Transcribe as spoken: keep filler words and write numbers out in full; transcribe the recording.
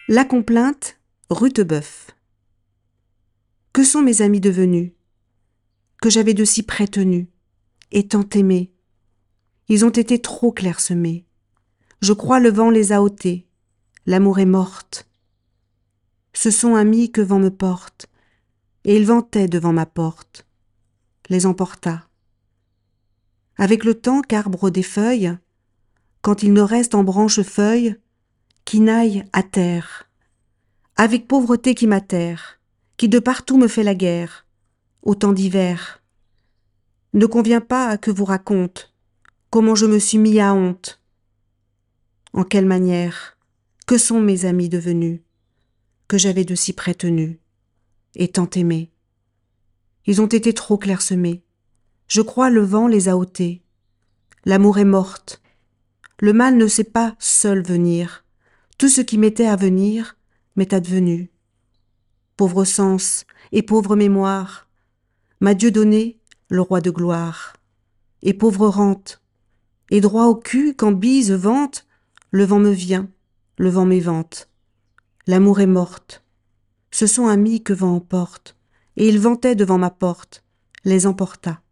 La complainte, Rutebeuf. Que sont mes amis devenus, que j'avais de si près tenus, et tant aimés? Ils ont été trop clairsemés. Je crois le vent les a ôtés, l'amour est morte. Ce sont amis que vent me porte, et ils vantaient devant ma porte, les emporta. Avec le temps qu'arbre des feuilles, quand il ne reste en branche feuille, qui n'aille à terre, avec pauvreté qui m'atterre, qui de partout me fait la guerre, au temps d'hiver. Ne convient pas que vous raconte comment je me suis mis à honte. En quelle manière, que sont mes amis devenus, que j'avais de si près tenus, et tant aimés? Ils ont été trop clairsemés. Je crois le vent les a ôtés. L'amour est morte. Le mal ne sait pas seul venir. Tout ce qui m'était à venir m'est advenu. Pauvre sens et pauvre mémoire, m'a Dieu donné le roi de gloire. Et pauvre rente, et droit au cul quand bise vente, le vent me vient, le vent m'évente. L'amour est morte. Ce sont amis que vent emporte, et ils vantaient devant ma porte, les emporta.